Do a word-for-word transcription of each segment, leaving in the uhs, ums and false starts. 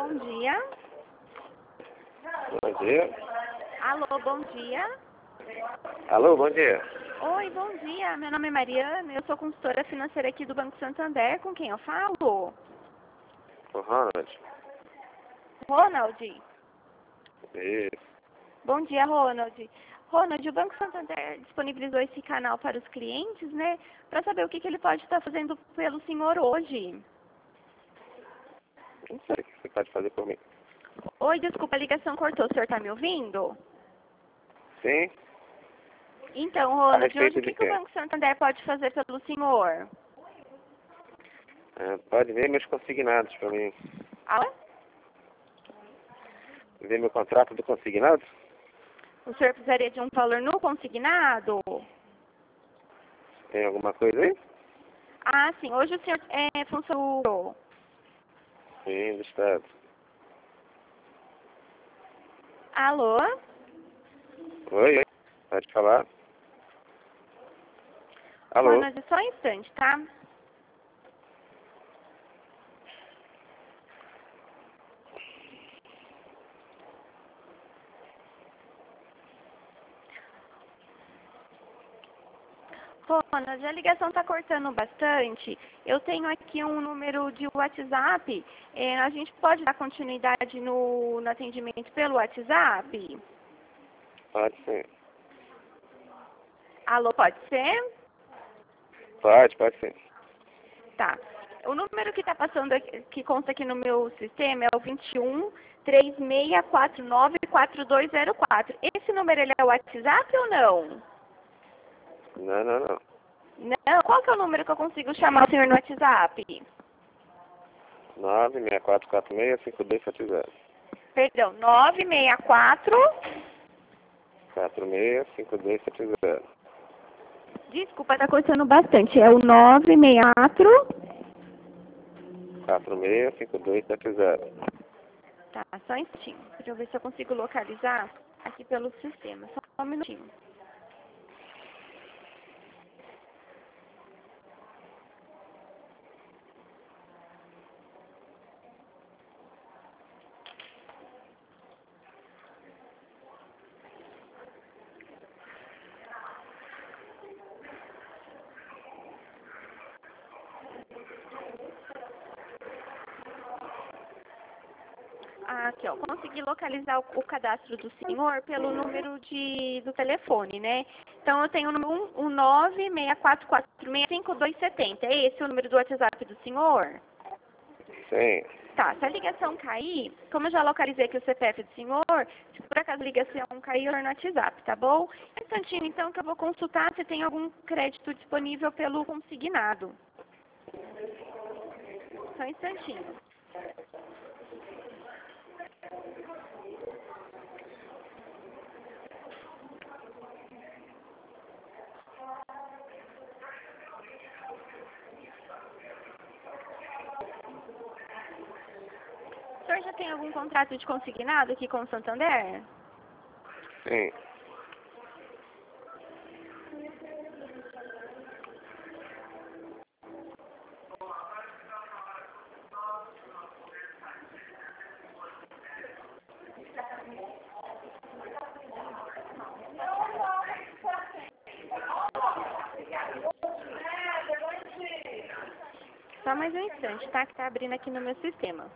bom dia. Bom dia. Alô, bom dia. Alô, bom dia. Oi, bom dia. Meu nome é Mariana, eu sou consultora financeira aqui do Banco Santander. Com quem eu falo? O Ronald. Ronald. Isso. Bom dia, Ronald. Ronald, o Banco Santander disponibilizou esse canal para os clientes, né? Para saber o que, que ele pode estar fazendo pelo senhor hoje. Não sei o que você pode fazer por mim. Oi, desculpa, a ligação cortou. O senhor está me ouvindo? Sim? Então, A Ronald, respeito hoje o de que, que o quê? Banco Santander pode fazer pelo senhor? É, pode ver meus consignados para mim. Alô? Ver meu contrato do consignado? O senhor precisaria de um valor no consignado? Tem alguma coisa aí? Ah, sim. Hoje o senhor é funcionário. Sim, do Estado. Alô? Oi, oi. Pode falar? Alô? Ronald, só um instante, tá? Ronald, a ligação está cortando bastante. Eu tenho aqui um número de WhatsApp. É, a gente pode dar continuidade no, no atendimento pelo WhatsApp? Pode sim. Alô, pode ser? Pode, pode sim. Tá. O número que está passando aqui, que consta aqui no meu sistema é o vinte e um, três seis quatro nove, quatro dois zero quatro. Esse número ele é o WhatsApp ou não? Não, não, não. Não. Qual que é o número que eu consigo chamar o senhor no WhatsApp? nove seis quatro quatro seis cinco dois sete zero. Perdão, nove seis quatro... quatro seis cinco dois sete zero. Desculpa, tá cortando bastante. É o nove seis quatro... quatro seis cinco dois sete zero. Tá, só um instantinho. Deixa eu ver se eu consigo localizar aqui pelo sistema. Só um minutinho. Ah, aqui, ó. Consegui localizar o, o cadastro do senhor pelo número de, do telefone, né? Então, eu tenho o número um, nove seis quatro quatro seis cinco dois sete zero. É esse o número do WhatsApp do senhor? Sim. Tá, se a ligação cair, como eu já localizei aqui o C P F do senhor, se por acaso a ligação cair, eu no WhatsApp, tá bom? Um instantinho, então, que eu vou consultar se tem algum crédito disponível pelo consignado. Só um instantinho. O senhor já tem algum contrato de consignado aqui com o Santander? Sim. Só mais um instante, tá? Que tá abrindo aqui no meu sistema.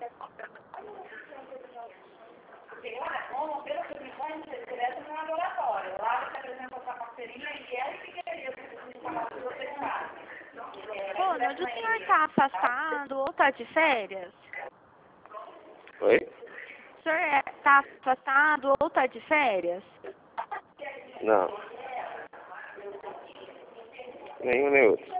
Ronald, o senhor tá afastado ou tá de férias? Oi? O senhor é, tá afastado ou tá de férias? Não. Nenhum nem outro.